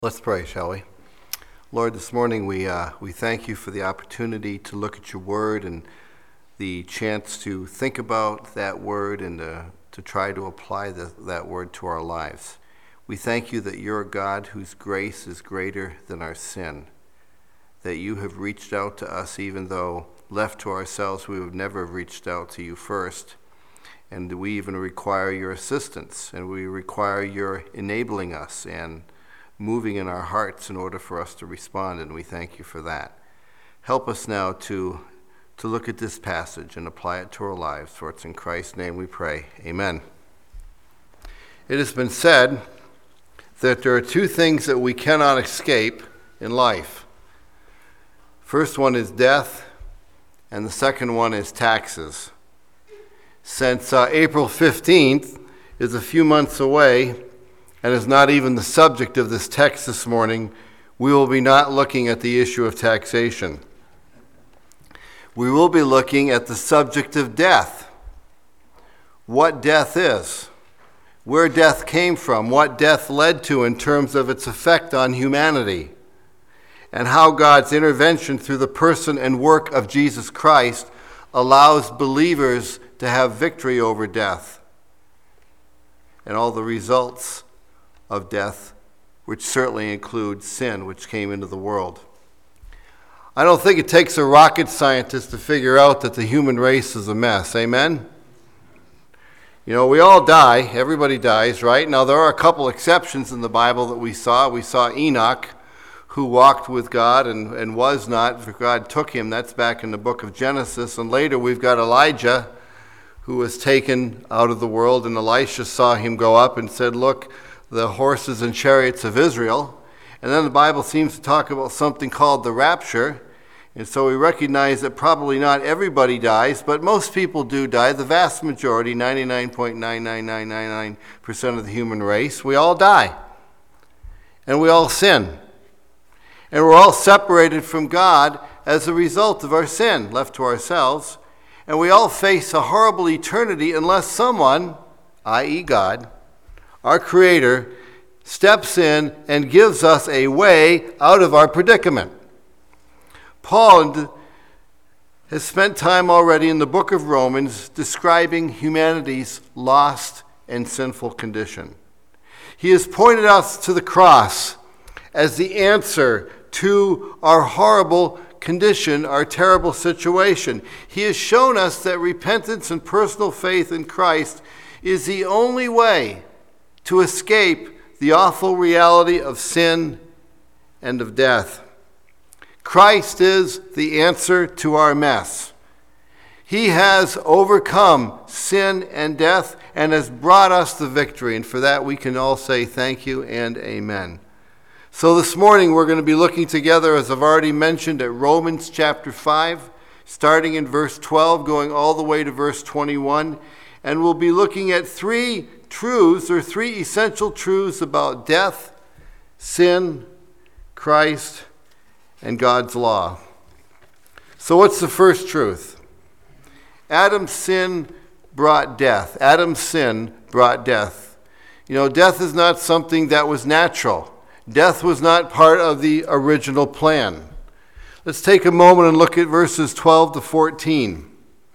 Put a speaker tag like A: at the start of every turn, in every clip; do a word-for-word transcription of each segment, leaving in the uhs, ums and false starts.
A: Let's pray, shall we? Lord, this morning we uh, we thank you for the opportunity to look at your word and the chance to think about that word and to, to try to apply the, that word to our lives. We thank you that you're a God whose grace is greater than our sin, that you have reached out to us even though left to ourselves we would never have reached out to you first, and we even require your assistance and we require your enabling us and moving in our hearts in order for us to respond, and we thank you for that. Help us now to, to look at this passage and apply it to our lives, for it's in Christ's name we pray. Amen. It has been said that there are two things that we cannot escape in life. First one is death, and the second one is taxes. Since uh, April fifteenth is a few months away, and is not even the subject of this text this morning, we will be not looking at the issue of taxation. We will be looking at the subject of death. What death is, where death came from, what death led to in terms of its effect on humanity, and how God's intervention through the person and work of Jesus Christ allows believers to have victory over death and all the results of death, which certainly includes sin, which came into the world. I don't think it takes a rocket scientist to figure out that the human race is a mess. Amen? You know, we all die. Everybody dies, right? Now, there are a couple exceptions in the Bible that we saw. We saw Enoch, who walked with God and, and was not, for God took him. That's back in the book of Genesis. And later we've got Elijah, who was taken out of the world, and Elisha saw him go up and said, "Look, the horses and chariots of Israel." And then the Bible seems to talk about something called the rapture. And so we recognize that probably not everybody dies, but most people do die. The vast majority, ninety-nine point nine nine nine nine nine percent of the human race, we all die. And we all sin. And we're all separated from God as a result of our sin, left to ourselves. And we all face a horrible eternity unless someone, that is. God, our Creator, steps in and gives us a way out of our predicament. Paul has spent time already in the book of Romans describing humanity's lost and sinful condition. He has pointed us to the cross as the answer to our horrible condition, our terrible situation. He has shown us that repentance and personal faith in Christ is the only way to escape the awful reality of sin and of death. Christ is the answer to our mess. He has overcome sin and death and has brought us the victory, and for that we can all say thank you and amen. So this morning we're going to be looking together, as I've already mentioned, at Romans chapter five, starting in verse twelve, going all the way to verse twenty-one, and we'll be looking at three truths, or three essential truths about death, sin, Christ, and God's law. So what's the first truth? Adam's sin brought death. Adam's sin brought death. You know, death is not something that was natural. Death was not part of the original plan. Let's take a moment and look at verses twelve to fourteen.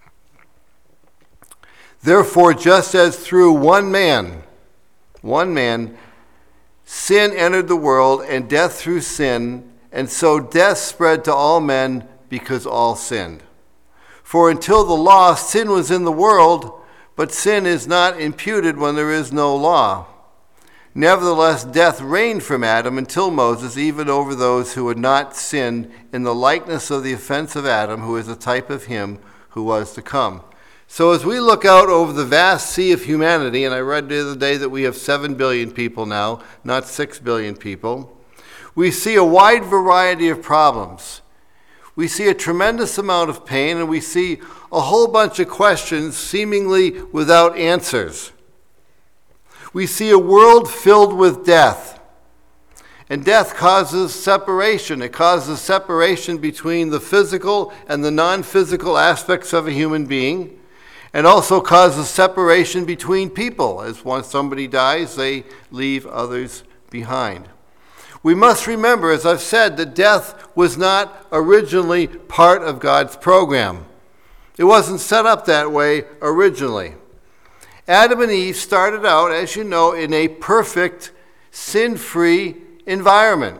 A: Therefore, just as through one man, one man, sin entered the world, and death through sin, and so death spread to all men because all sinned. For until the law, sin was in the world, but sin is not imputed when there is no law. Nevertheless, death reigned from Adam until Moses, even over those who had not sinned, in the likeness of the offense of Adam, who is a type of him who was to come. So as we look out over the vast sea of humanity, and I read the other day that we have seven billion people now, not six billion people, we see a wide variety of problems. We see a tremendous amount of pain, and we see a whole bunch of questions seemingly without answers. We see a world filled with death. And death causes separation. It causes separation between the physical and the non-physical aspects of a human being, and also causes separation between people. As once somebody dies, they leave others behind. We must remember, as I've said, that death was not originally part of God's program. It wasn't set up that way originally. Adam and Eve started out, as you know, in a perfect, sin-free environment.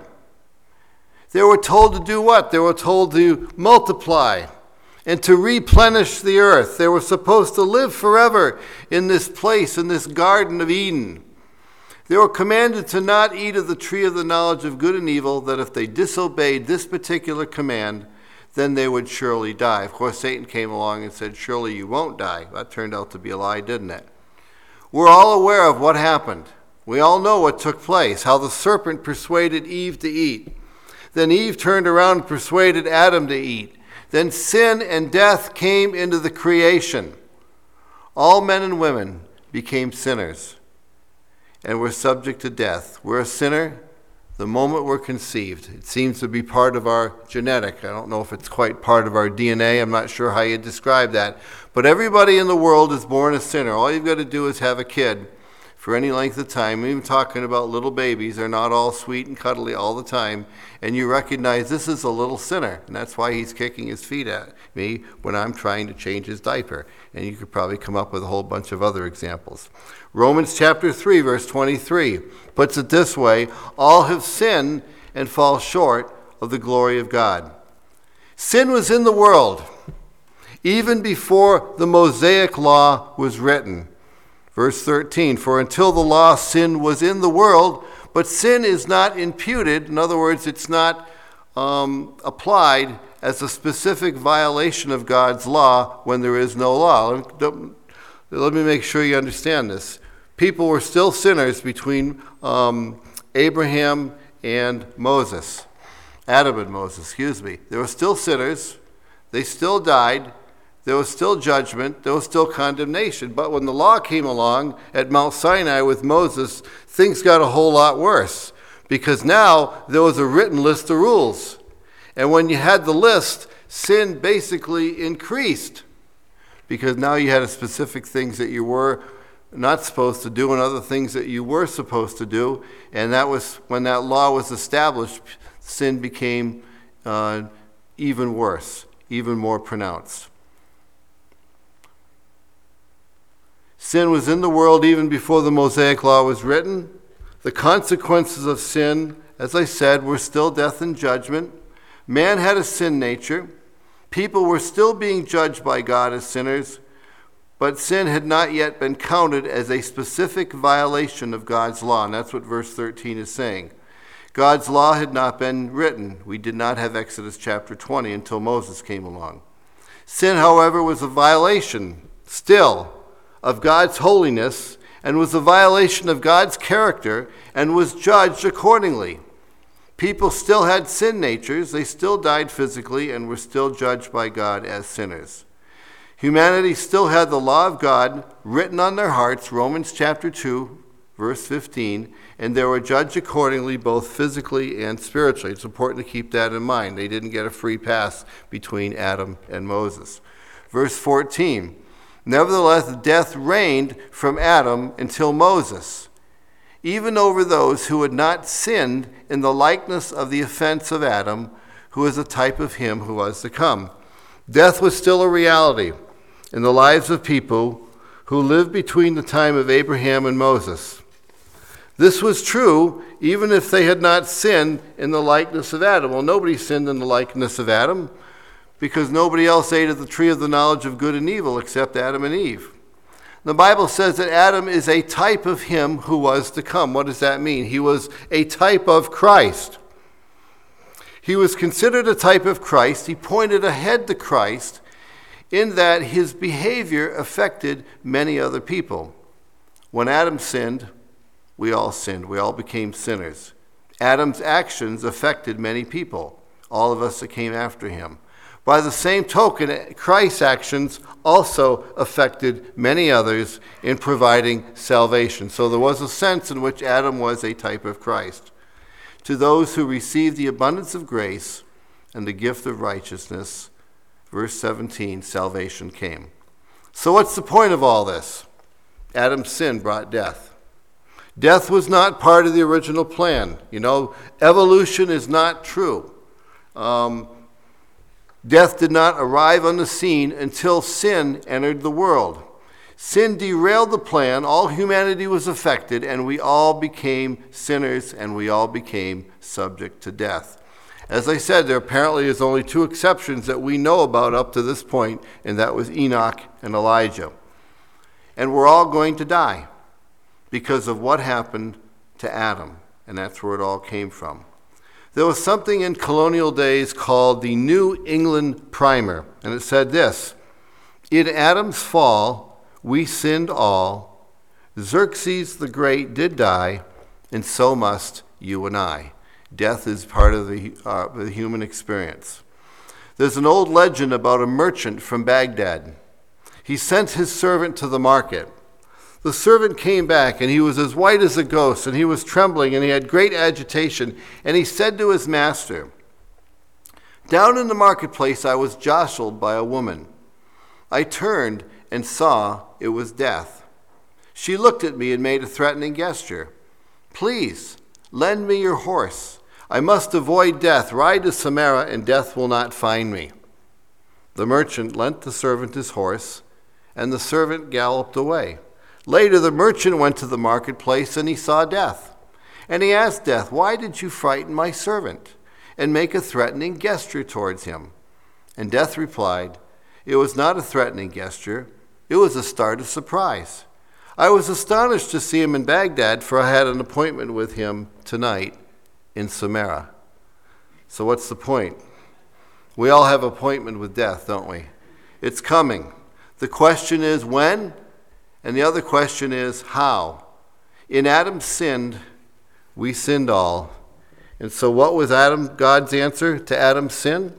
A: They were told to do what? They were told to multiply and to replenish the earth. They were supposed to live forever in this place, in this Garden of Eden. They were commanded to not eat of the tree of the knowledge of good and evil, that if they disobeyed this particular command, then they would surely die. Of course, Satan came along and said, surely you won't die. That turned out to be a lie, didn't it? We're all aware of what happened. We all know what took place, how the serpent persuaded Eve to eat. Then Eve turned around and persuaded Adam to eat. Then sin and death came into the creation. All men and women became sinners and were subject to death. We're a sinner the moment we're conceived. It seems to be part of our genetic. I don't know if it's quite part of our D N A. I'm not sure how you describe that. But everybody in the world is born a sinner. All you've got to do is have a kid for any length of time. I'm even talking about little babies. They're not all sweet and cuddly all the time. And you recognize this is a little sinner. And that's why he's kicking his feet at me when I'm trying to change his diaper. And you could probably come up with a whole bunch of other examples. Romans chapter three, verse twenty-three puts it this way: all have sinned and fall short of the glory of God. Sin was in the world even before the Mosaic law was written. Verse thirteen, for until the law, sin was in the world, but sin is not imputed. In other words, it's not um, applied as a specific violation of God's law when there is no law. Let me make sure you understand this. People were still sinners between um, Abraham and Moses. Adam and Moses, excuse me. They were still sinners. They still died. There was still judgment. There was still condemnation. But when the law came along at Mount Sinai with Moses, things got a whole lot worse, because now there was a written list of rules. And when you had the list, sin basically increased, because now you had specific things that you were not supposed to do and other things that you were supposed to do. And that was when that law was established, sin became uh, even worse, even more pronounced. Sin was in the world even before the Mosaic law was written. The consequences of sin, as I said, were still death and judgment. Man had a sin nature. People were still being judged by God as sinners, but sin had not yet been counted as a specific violation of God's law, and that's what verse thirteen is saying. God's law had not been written. We did not have Exodus chapter twenty until Moses came along. Sin, however, was a violation still of God's holiness, and was a violation of God's character, and was judged accordingly. People still had sin natures. They still died physically and were still judged by God as sinners. Humanity still had the law of God written on their hearts, Romans chapter two, verse fifteen, and they were judged accordingly both physically and spiritually. It's important to keep that in mind. They didn't get a free pass between Adam and Moses. Verse fourteen, nevertheless, death reigned from Adam until Moses, even over those who had not sinned in the likeness of the offense of Adam, who is a type of him who was to come. Death was still a reality in the lives of people who lived between the time of Abraham and Moses. This was true even if they had not sinned in the likeness of Adam. Well, nobody sinned in the likeness of Adam, because nobody else ate of the tree of the knowledge of good and evil except Adam and Eve. The Bible says that Adam is a type of him who was to come. What does that mean? He was a type of Christ. He was considered a type of Christ. He pointed ahead to Christ in that his behavior affected many other people. When Adam sinned, we all sinned. We all became sinners. Adam's actions affected many people, all of us that came after him. By the same token, Christ's actions also affected many others in providing salvation. So there was a sense in which Adam was a type of Christ. To those who received the abundance of grace and the gift of righteousness, verse seventeen, salvation came. So what's the point of all this? Adam's sin brought death. Death was not part of the original plan. You know, evolution is not true. Um, death did not arrive on the scene until sin entered the world. Sin derailed the plan, all humanity was affected, and we all became sinners, and we all became subject to death. As I said, there apparently is only two exceptions that we know about up to this point, and that was Enoch and Elijah. And we're all going to die because of what happened to Adam, and that's where it all came from. There was something in colonial days called the New England Primer, and it said this: "In Adam's fall, we sinned all. Xerxes the Great did die, and so must you and I." Death is part of the, uh, the human experience. There's an old legend about a merchant from Baghdad. He sent his servant to the market. The servant came back, and he was as white as a ghost, and he was trembling, and he had great agitation. And he said to his master, "Down in the marketplace I was jostled by a woman. I turned and saw it was Death. She looked at me and made a threatening gesture. 'Please, lend me your horse. I must avoid death. Ride to Samara, and death will not find me.' The merchant lent the servant his horse, and the servant galloped away. Later, the merchant went to the marketplace, and he saw Death. And he asked Death, 'Why did you frighten my servant and make a threatening gesture towards him?' And Death replied, 'It was not a threatening gesture. It was a start of surprise. I was astonished to see him in Baghdad, for I had an appointment with him tonight in Samara.'" So what's the point? We all have an appointment with death, don't we? It's coming. The question is when, and the other question is how. In Adam sinned, we sinned all. And so what was Adam, God's answer to Adam's sin?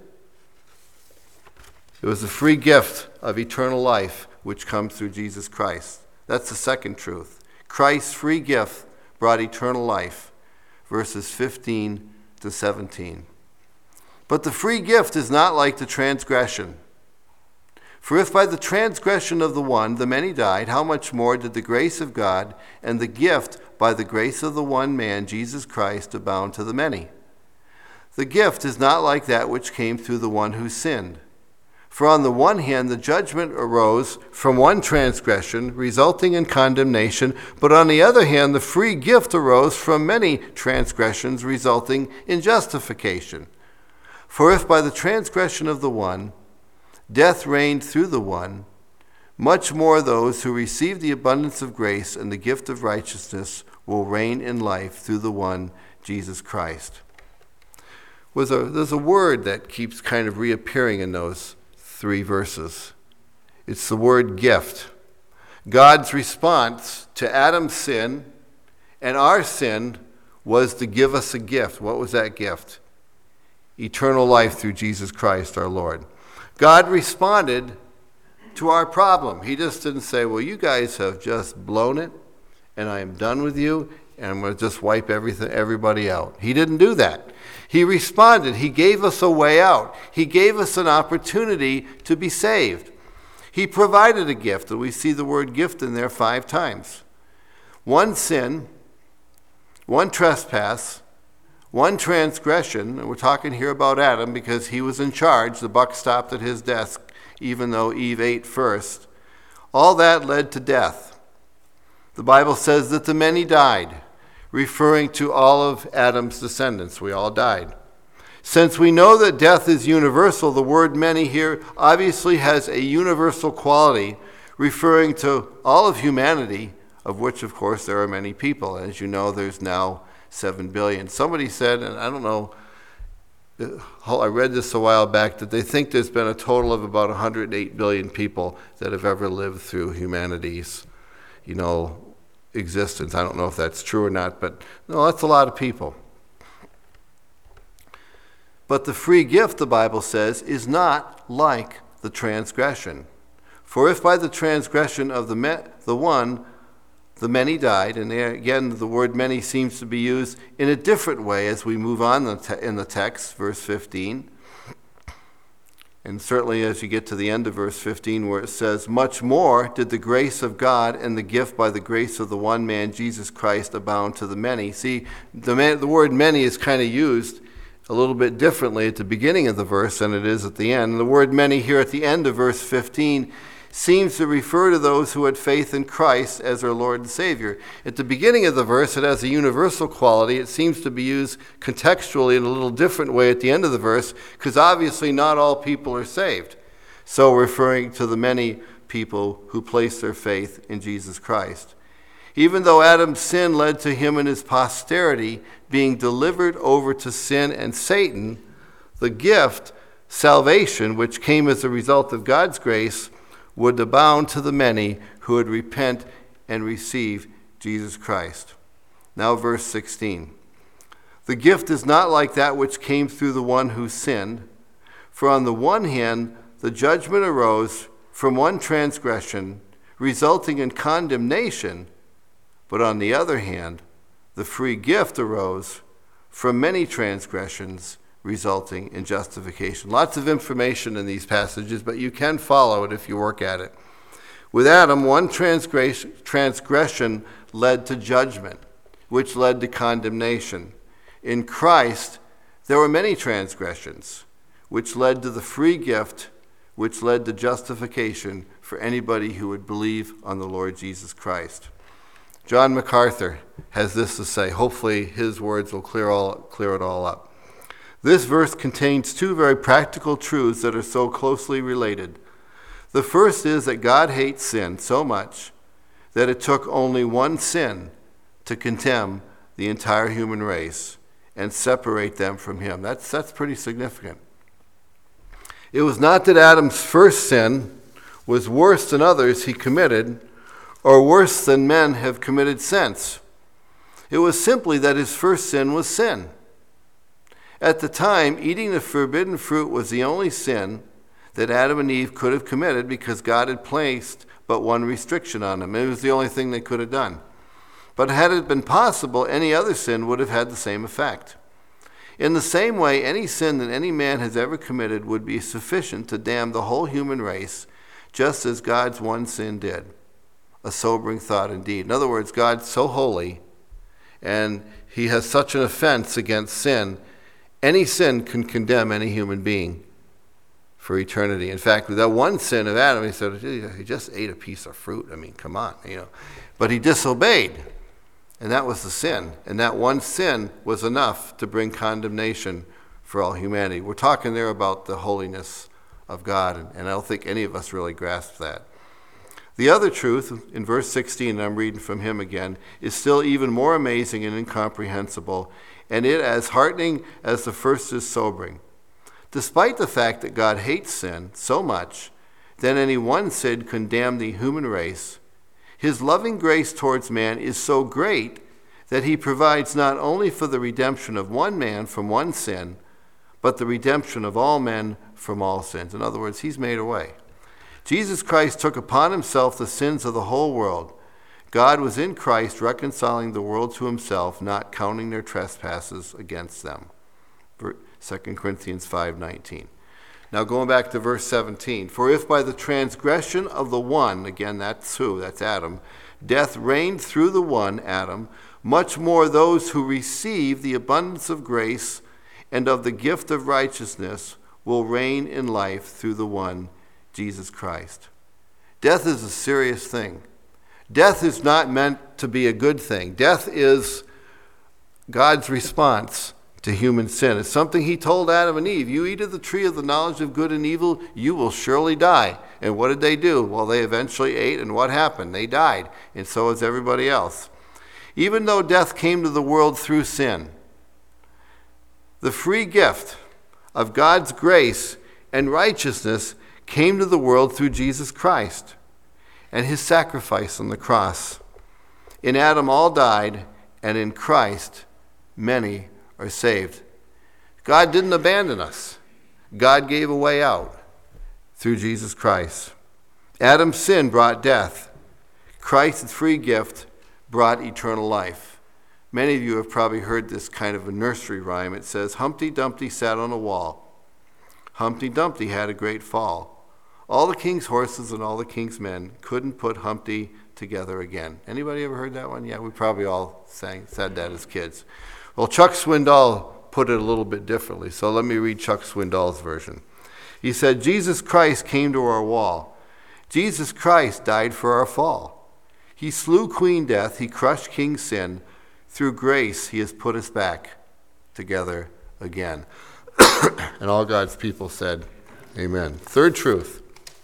A: It was a free gift of eternal life, which comes through Jesus Christ. That's the second truth. Christ's free gift brought eternal life, verses fifteen to seventeen. But the free gift is not like the transgression. For if by the transgression of the one the many died, how much more did the grace of God and the gift by the grace of the one man, Jesus Christ, abound to the many? The gift is not like that which came through the one who sinned. For on the one hand, the judgment arose from one transgression, resulting in condemnation, but on the other hand, the free gift arose from many transgressions, resulting in justification. For if by the transgression of the one, death reigned through the one, much more those who receive the abundance of grace and the gift of righteousness will reign in life through the one, Jesus Christ. Was a, there's a word that keeps kind of reappearing in those three verses. It's the word gift. God's response to Adam's sin and our sin was to give us a gift. What was that gift? Eternal life through Jesus Christ our Lord. God responded to our problem. He just didn't say, "Well, you guys have just blown it, and I am done with you, and I'm going to just wipe everything, everybody out." He didn't do that. He responded. He gave us a way out. He gave us an opportunity to be saved. He provided a gift, and we see the word gift in there five times. One sin, one trespass, one transgression, and we're talking here about Adam because he was in charge. The buck stopped at his desk, even though Eve ate first. All that led to death. The Bible says that the many died, referring to all of Adam's descendants. We all died. Since we know that death is universal, the word many here obviously has a universal quality, referring to all of humanity, of which, of course, there are many people. As you know, there's now seven billion. Somebody said, and I don't know, I read this a while back, that they think there's been a total of about one hundred eight billion people that have ever lived through humanity's, you know, existence. I don't know if that's true or not, but no, that's a lot of people. But the free gift, the Bible says, is not like the transgression. For if by the transgression of the me- the one, the many died, and there, again, the word many seems to be used in a different way as we move on in the text, verse fifteen. And certainly as you get to the end of verse fifteen, where it says, much more did the grace of God and the gift by the grace of the one man, Jesus Christ, abound to the many. See, the, man, the word many is kind of used a little bit differently at the beginning of the verse than it is at the end. And the word many here at the end of verse fifteen seems to refer to those who had faith in Christ as their Lord and Savior. At the beginning of the verse, it has a universal quality. It seems to be used contextually in a little different way at the end of the verse, because obviously not all people are saved. So referring to the many people who place their faith in Jesus Christ. Even though Adam's sin led to him and his posterity being delivered over to sin and Satan, the gift, salvation, which came as a result of God's grace, would abound to the many who would repent and receive Jesus Christ. Now verse sixteen. The gift is not like that which came through the one who sinned. For on the one hand, the judgment arose from one transgression, resulting in condemnation. But on the other hand, the free gift arose from many transgressions, resulting in justification. Lots of information in these passages, but you can follow it if you work at it. With Adam, one transgression, transgression led to judgment, which led to condemnation. In Christ, there were many transgressions, which led to the free gift, which led to justification for anybody who would believe on the Lord Jesus Christ. John MacArthur has this to say. Hopefully his words will clear, all, clear it all up. This verse contains two very practical truths that are so closely related. The first is that God hates sin so much that it took only one sin to condemn the entire human race and separate them from him. That's, that's pretty significant. It was not that Adam's first sin was worse than others he committed, or worse than men have committed since. It was simply that his first sin was sin. At the time, eating the forbidden fruit was the only sin that Adam and Eve could have committed, because God had placed but one restriction on them. It was the only thing they could have done. But had it been possible, any other sin would have had the same effect. In the same way, any sin that any man has ever committed would be sufficient to damn the whole human race, just as God's one sin did. A sobering thought indeed. In other words, God's so holy, and he has such an offense against sin, any sin can condemn any human being for eternity. In fact, with that one sin of Adam, he said, he just ate a piece of fruit. I mean, come on, you know. But he disobeyed, and that was the sin. And that one sin was enough to bring condemnation for all humanity. We're talking there about the holiness of God, and, and I don't think any of us really grasp that. The other truth, in verse sixteen, and I'm reading from him again, is still even more amazing and incomprehensible, and it as heartening as the first is sobering. Despite the fact that God hates sin so much that any one sin condemn the human race, his loving grace towards man is so great that he provides not only for the redemption of one man from one sin, but the redemption of all men from all sins. In other words, he's made a way. Jesus Christ took upon himself the sins of the whole world. God was in Christ reconciling the world to himself, not counting their trespasses against them. Second Corinthians five nineteen. Now going back to verse seventeen. For if by the transgression of the one, again that's who, that's Adam, death reigned through the one, Adam, much more those who receive the abundance of grace and of the gift of righteousness will reign in life through the one, Jesus Christ. Death is a serious thing. Death is not meant to be a good thing. Death is God's response to human sin. It's something he told Adam and Eve. You eat of the tree of the knowledge of good and evil, you will surely die. And what did they do? Well, they eventually ate, and what happened? They died, and so is everybody else. Even though death came to the world through sin, the free gift of God's grace and righteousness came to the world through Jesus Christ and his sacrifice on the cross. In Adam all died, and in Christ many are saved. God didn't abandon us. God gave a way out through Jesus Christ. Adam's sin brought death. Christ's free gift brought eternal life. Many of you have probably heard this kind of a nursery rhyme. It says, Humpty Dumpty sat on a wall. Humpty Dumpty had a great fall. All the king's horses and all the king's men couldn't put Humpty together again. Anybody ever heard that one? Yeah, we probably all sang, said that as kids. Well, Chuck Swindoll put it a little bit differently, so let me read Chuck Swindoll's version. He said, Jesus Christ came to our wall. Jesus Christ died for our fall. He slew Queen Death, he crushed King Sin. Through grace, he has put us back together again. And all God's people said, amen. Third truth.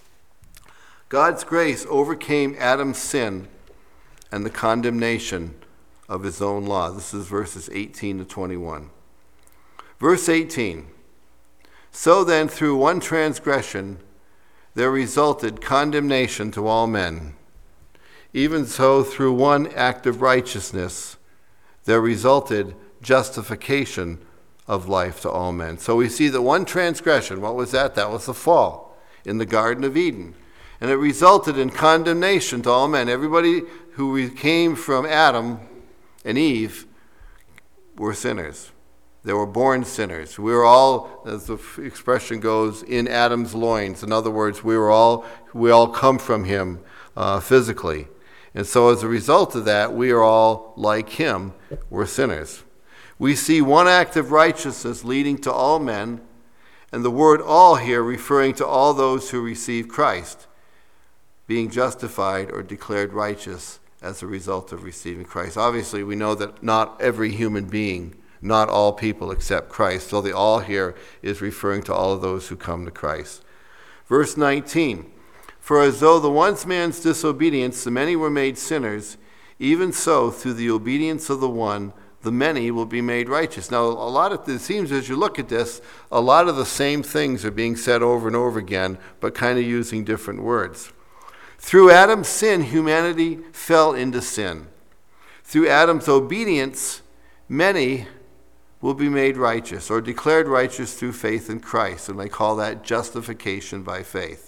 A: God's grace overcame Adam's sin and the condemnation of his own law. This is verses eighteen to twenty-one. Verse eighteen. So then, through one transgression, there resulted condemnation to all men. Even so, through one act of righteousness, there resulted justification of life to all men. So we see that one transgression, what was that? That was the fall in the Garden of Eden. And it resulted in condemnation to all men. Everybody who came from Adam and Eve were sinners. They were born sinners. We were all, as the expression goes, in Adam's loins. In other words, we were all we all come from him uh, physically. And so as a result of that, we are all like him. We're sinners. We see one act of righteousness leading to all men, and the word all here referring to all those who receive Christ, being justified or declared righteous as a result of receiving Christ. Obviously, we know that not every human being, not all people accept Christ. So the all here is referring to all of those who come to Christ. Verse nineteen, for as though the one man's disobedience, the many were made sinners, even so through the obedience of the one, the many will be made righteous. Now, a lot of it seems as you look at this, a lot of the same things are being said over and over again, but kind of using different words. Through Adam's sin, humanity fell into sin. Through Adam's obedience, many will be made righteous or declared righteous through faith in Christ. And they call that justification by faith.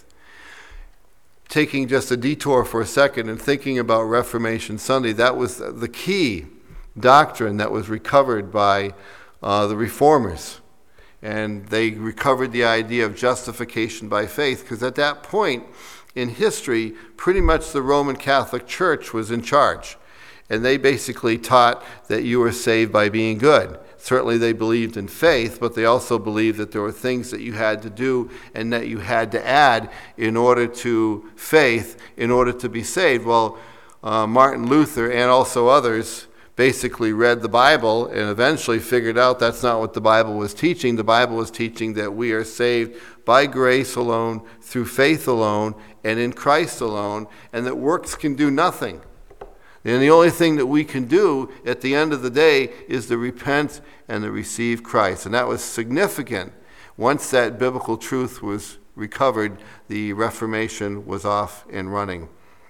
A: Taking just a detour for a second and thinking about Reformation Sunday, that was the key doctrine that was recovered by uh, the Reformers. And they recovered the idea of justification by faith because at that point in history, pretty much the Roman Catholic Church was in charge. And they basically taught that you were saved by being good. Certainly they believed in faith, but they also believed that there were things that you had to do and that you had to add in order to faith, in order to be saved. Well, uh, Martin Luther and also others basically read the Bible and eventually figured out that's not what the Bible was teaching. The Bible was teaching that we are saved by grace alone, through faith alone, and in Christ alone, and that works can do nothing. And the only thing that we can do at the end of the day is to repent and to receive Christ. And that was significant. Once that biblical truth was recovered, the Reformation was off and running.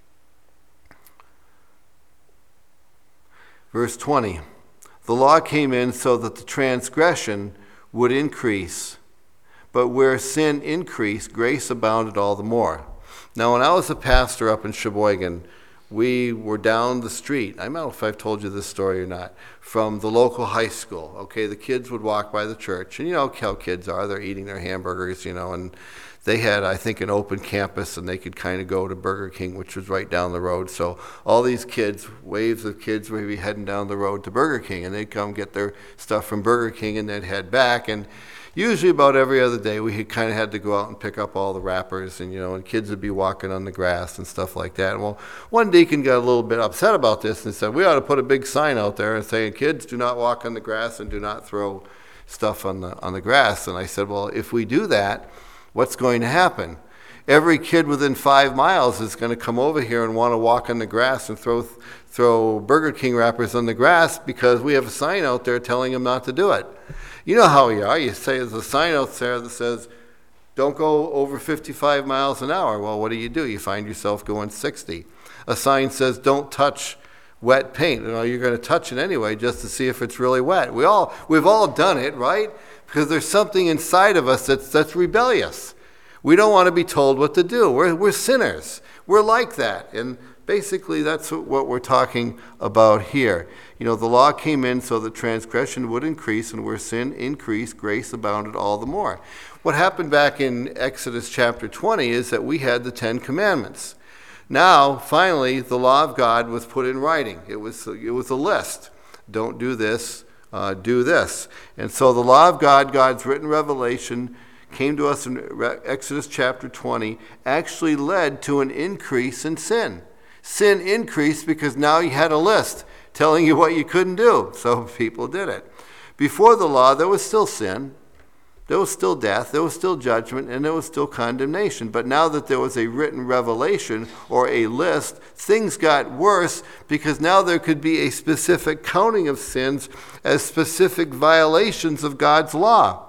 A: Verse twenty, the law came in so that the transgression would increase. But where sin increased, grace abounded all the more. Now, when I was a pastor up in Sheboygan, we were down the street, I don't know if I've told you this story or not, from the local high school. Okay, the kids would walk by the church, and you know how kids are, they're eating their hamburgers, you know, and they had, I think, an open campus, and they could kind of go to Burger King, which was right down the road. So all these kids, waves of kids would be heading down the road to Burger King, and they'd come get their stuff from Burger King, and they'd head back, and usually about every other day, we had kind of had to go out and pick up all the wrappers, and you know, and kids would be walking on the grass and stuff like that. Well, one deacon got a little bit upset about this and said, we ought to put a big sign out there and saying, kids, do not walk on the grass and do not throw stuff on the on the grass. And I said, well, if we do that, what's going to happen? Every kid within five miles is going to come over here and want to walk on the grass and throw throw Burger King wrappers on the grass because we have a sign out there telling them not to do it. You know how you are. You say there's a sign out there that says, don't go over fifty-five miles an hour. Well, what do you do? You find yourself going sixty. A sign says, don't touch wet paint. You know, you're going to touch it anyway just to see if it's really wet. We all, we've all done it, right? Because there's something inside of us that's, that's rebellious. We don't want to be told what to do. We're, we're sinners. We're like that. And Basically, that's what we're talking about here. You know, the law came in so that transgression would increase, and where sin increased, grace abounded all the more. What happened back in Exodus chapter twenty is that we had the Ten Commandments. Now, finally, the law of God was put in writing. It was, it was a list. Don't do this, uh, do this. And so the law of God, God's written revelation, came to us in Exodus chapter twenty, actually led to an increase in sin. Sin increased because now you had a list telling you what you couldn't do, so people did it. Before the law, there was still sin, there was still death, there was still judgment, and there was still condemnation. But now that there was a written revelation or a list, things got worse because now there could be a specific counting of sins as specific violations of God's law.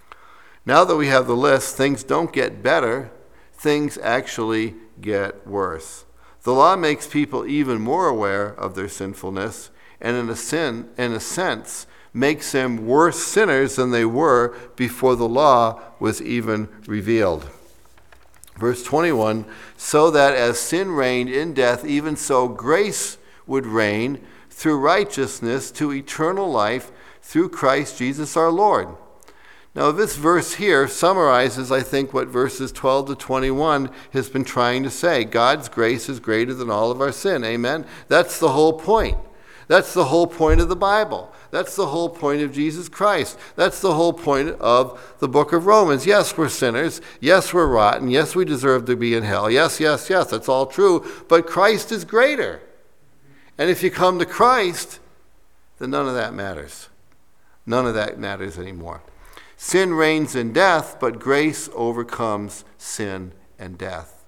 A: Now that we have the list, things don't get better, things actually get worse. The law makes people even more aware of their sinfulness, and in a sin, in a sense, makes them worse sinners than they were before the law was even revealed. Verse twenty-one, so that as sin reigned in death, even so grace would reign through righteousness to eternal life through Christ Jesus our Lord. Now, this verse here summarizes, I think, what verses twelve to twenty-one has been trying to say. God's grace is greater than all of our sin. Amen? That's the whole point. That's the whole point of the Bible. That's the whole point of Jesus Christ. That's the whole point of the book of Romans. Yes, we're sinners. Yes, we're rotten. Yes, we deserve to be in hell. Yes, yes, yes, that's all true. But Christ is greater. And if you come to Christ, then none of that matters. None of that matters anymore. Sin reigns in death, but grace overcomes sin and death.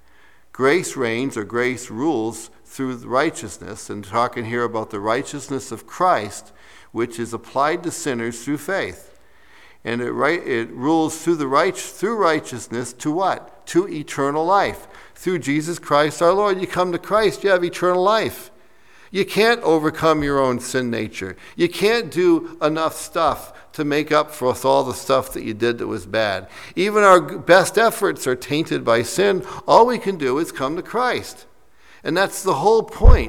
A: Grace reigns, or grace rules, through righteousness, and talking here about the righteousness of Christ, which is applied to sinners through faith. And it, it rules through the right, through righteousness to what? To eternal life. Through Jesus Christ our Lord. You come to Christ, you have eternal life. You can't overcome your own sin nature. You can't do enough stuff to make up for all the stuff that you did that was bad. Even our best efforts are tainted by sin. All we can do is come to Christ. And that's the whole point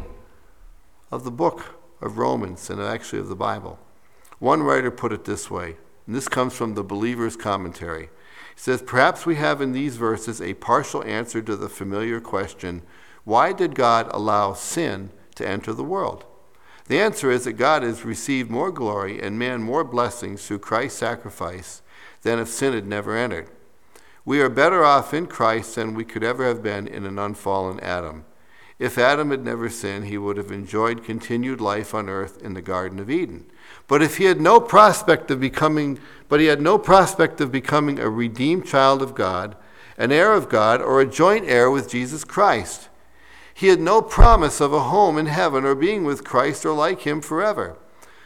A: of the book of Romans, and actually of the Bible. One writer put it this way, and this comes from the Believer's Commentary. He says, perhaps we have in these verses a partial answer to the familiar question, why did God allow sin to enter the world? The answer is that God has received more glory and man more blessings through Christ's sacrifice than if sin had never entered. We are better off in Christ than we could ever have been in an unfallen Adam. If Adam had never sinned, he would have enjoyed continued life on earth in the Garden of Eden. But if he had no prospect of becoming, but he had no prospect of becoming a redeemed child of God, an heir of God, or a joint heir with Jesus Christ, he had no promise of a home in heaven or being with Christ or like him forever.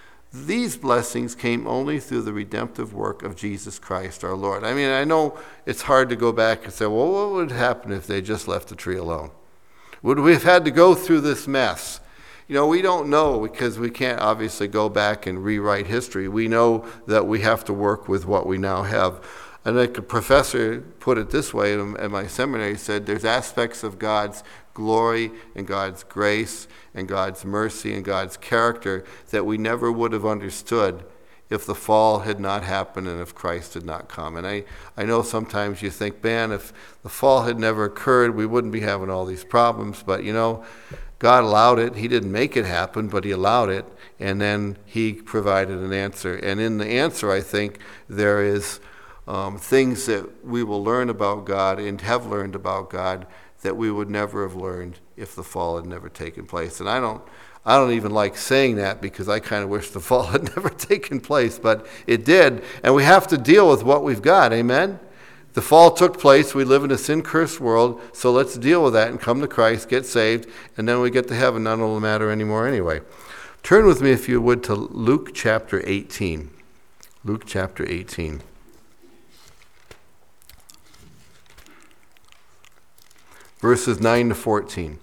A: These blessings came only through the redemptive work of Jesus Christ our Lord. I mean, I know it's hard to go back and say, well, what would happen if they just left the tree alone? Would we have had to go through this mess? You know, we don't know because we can't obviously go back and rewrite history. We know that we have to work with what we now have. And like a professor put it this way in my seminary, said there's aspects of God's glory and God's grace and God's mercy and God's character that we never would have understood if the fall had not happened and if Christ had not come. And I, I know sometimes you think, man, if the fall had never occurred, we wouldn't be having all these problems. But, you know, God allowed it. He didn't make it happen, but he allowed it. And then he provided an answer. And in the answer, I think, there is um, things that we will learn about God and have learned about God that we would never have learned if the fall had never taken place. And I don't I don't even like saying that because I kind of wish the fall had never taken place, but it did, and we have to deal with what we've got, amen? The fall took place, we live in a sin-cursed world, so let's deal with that and come to Christ, get saved, and then when we get to heaven, none will matter anymore anyway. Turn with me, if you would, to Luke chapter eighteen. Luke chapter eighteen. Verses nine to fourteen.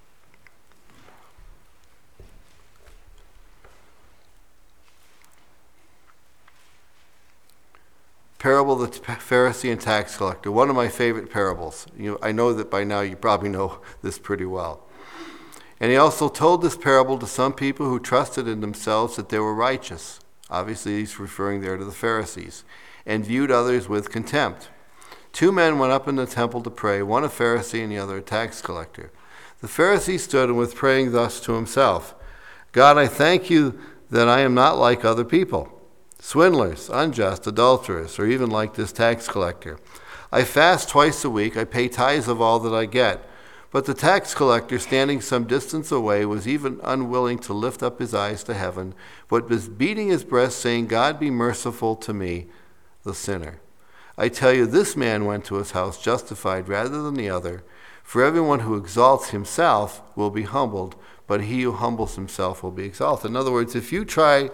A: Parable of the Pharisee and tax collector, one of my favorite parables. You know, I know that by now you probably know this pretty well. And he also told this parable to some people who trusted in themselves that they were righteous. Obviously, he's referring there to the Pharisees, and viewed others with contempt. Two men went up in the temple to pray, one a Pharisee and the other a tax collector. The Pharisee stood and was praying thus to himself, God, I thank you that I am not like other people, swindlers, unjust, adulterers, or even like this tax collector. I fast twice a week, I pay tithes of all that I get. But the tax collector, standing some distance away, was even unwilling to lift up his eyes to heaven, but was beating his breast, saying, God, be merciful to me, the sinner. I tell you, this man went to his house justified rather than the other. For everyone who exalts himself will be humbled, but he who humbles himself will be exalted. In other words, if you try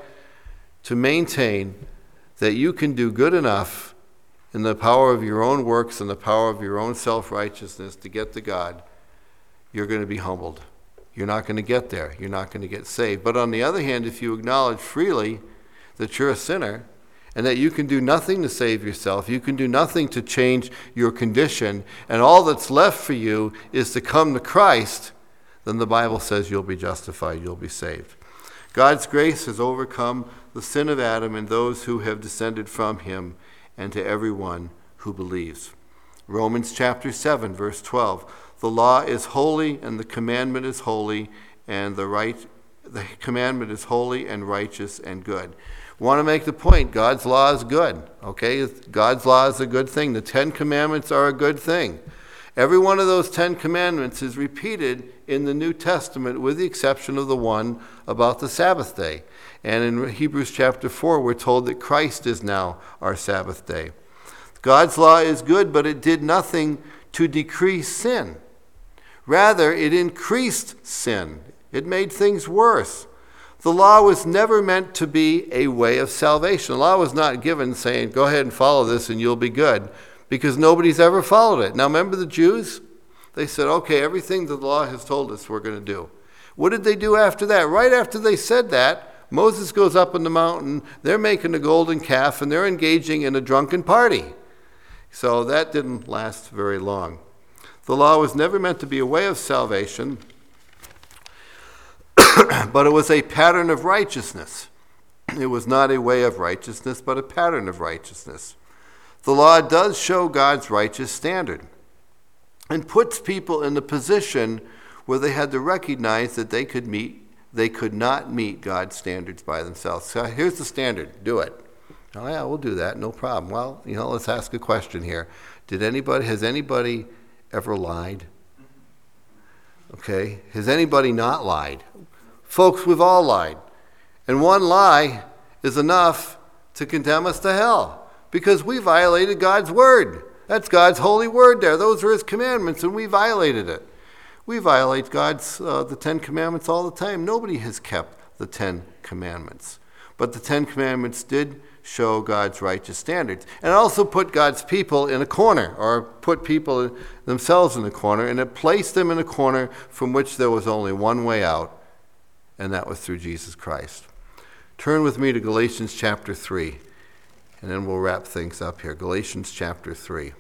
A: to maintain that you can do good enough in the power of your own works and the power of your own self-righteousness to get to God, you're going to be humbled. You're not going to get there. You're not going to get saved. But on the other hand, if you acknowledge freely that you're a sinner and that you can do nothing to save yourself, you can do nothing to change your condition, and all that's left for you is to come to Christ, then the Bible says you'll be justified, you'll be saved. God's grace has overcome the sin of Adam and those who have descended from him, and to everyone who believes. Romans chapter seven, verse twelve. The law is holy, and the commandment is holy, and the right, the commandment is holy and righteous and good. We want to make the point, God's law is good, okay? God's law is a good thing. The Ten Commandments are a good thing. Every one of those Ten Commandments is repeated in the New Testament, with the exception of the one about the Sabbath day. And in Hebrews chapter four, we're told that Christ is now our Sabbath day. God's law is good, but it did nothing to decrease sin. Rather, it increased sin. It made things worse. The law was never meant to be a way of salvation. The law was not given saying, go ahead and follow this and you'll be good, because nobody's ever followed it. Now, remember the Jews? They said, okay, everything that the law has told us we're going to do. What did they do after that? Right after they said that, Moses goes up on the mountain, they're making a golden calf, and they're engaging in a drunken party. So that didn't last very long. The law was never meant to be a way of salvation, but it was a pattern of righteousness. It was not a way of righteousness, but a pattern of righteousness. The law does show God's righteous standard and puts people in the position where they had to recognize that they could meet, they could not meet God's standards by themselves. So here's the standard, do it. Oh yeah, we'll do that, no problem. Well, you know, let's ask a question here. Did anybody, has anybody ever lied? Okay, has anybody not lied? Folks, we've all lied. And one lie is enough to condemn us to hell because we violated God's word. That's God's holy word there. Those are his commandments, and we violated it. We violate God's, uh, the Ten Commandments all the time. Nobody has kept the Ten Commandments. But the Ten Commandments did show God's righteous standards. And it also put God's people in a corner, or put people themselves in a corner, and it placed them in a corner from which there was only one way out, and that was through Jesus Christ. Turn with me to Galatians chapter three, and then we'll wrap things up here. Galatians chapter three.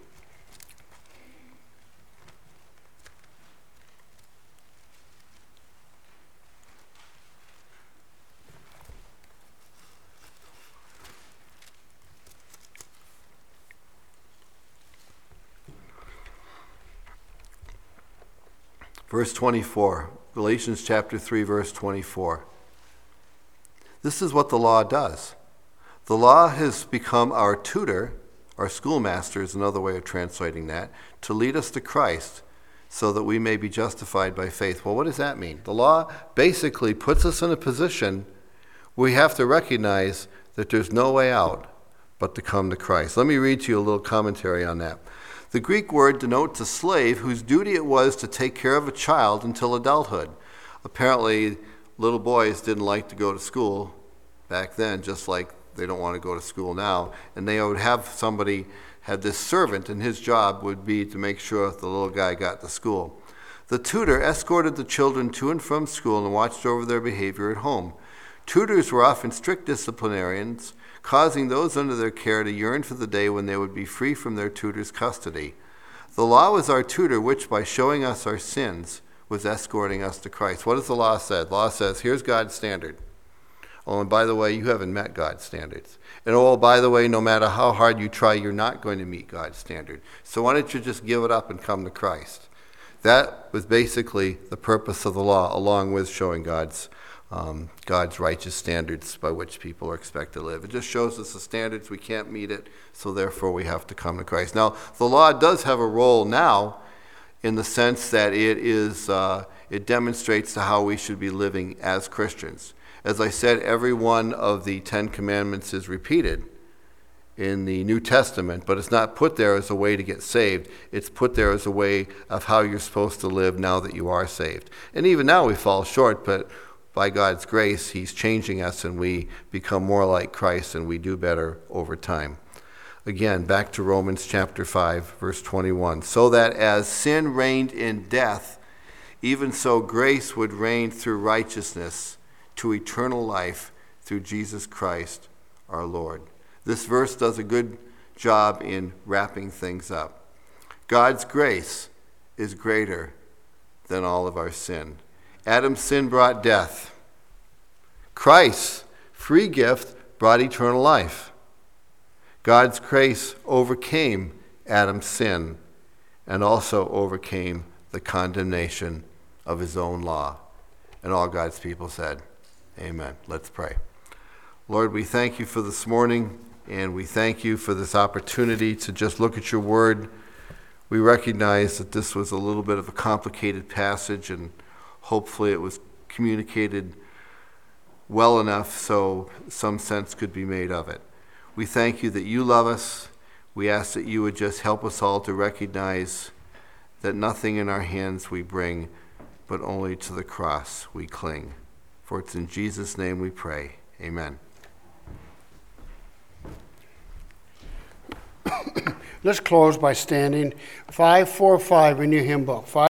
A: Verse twenty-four, Galatians chapter three, verse twenty-four. This is what the law does. The law has become our tutor, our schoolmaster is another way of translating that, to lead us to Christ so that we may be justified by faith. Well, what does that mean? The law basically puts us in a position where we have to recognize that there's no way out but to come to Christ. Let me read to you a little commentary on that. The Greek word denotes a slave whose duty it was to take care of a child until adulthood. Apparently, little boys didn't like to go to school back then, just like they don't want to go to school now. And they would have somebody, had this servant, and his job would be to make sure the little guy got to school. The tutor escorted the children to and from school and watched over their behavior at home. Tutors were often strict disciplinarians, causing those under their care to yearn for the day when they would be free from their tutor's custody. The law was our tutor, which, by showing us our sins, was escorting us to Christ. What does the law say? The law says, here's God's standard. Oh, and by the way, you haven't met God's standards. And oh, by the way, no matter how hard you try, you're not going to meet God's standard. So why don't you just give it up and come to Christ? That was basically the purpose of the law, along with showing God's um, God's righteous standards by which people are expected to live. It just shows us the standards. We can't meet it, so therefore we have to come to Christ. Now, the law does have a role now in the sense that it is uh, it demonstrates to how we should be living as Christians. As I said, every one of the Ten Commandments is repeated in the New Testament, but it's not put there as a way to get saved. It's put there as a way of how you're supposed to live now that you are saved. And even now we fall short, but by God's grace, he's changing us and we become more like Christ and we do better over time. Again, back to Romans chapter five, verse twenty-one. So that as sin reigned in death, even so grace would reign through righteousness to eternal life through Jesus Christ our Lord. This verse does a good job in wrapping things up. God's grace is greater than all of our sin. Adam's sin brought death. Christ's free gift brought eternal life. God's grace overcame Adam's sin and also overcame the condemnation of his own law. And all God's people said, amen. Let's pray. Lord, we thank you for this morning, and we thank you for this opportunity to just look at your word. We recognize that this was a little bit of a complicated passage, and hopefully it was communicated well enough so some sense could be made of it. We thank you that you love us. We ask that you would just help us all to recognize that nothing in our hands we bring, but only to the cross we cling. For it's in Jesus' name we pray. Amen.
B: Let's close by standing five four five in your hymn book. Five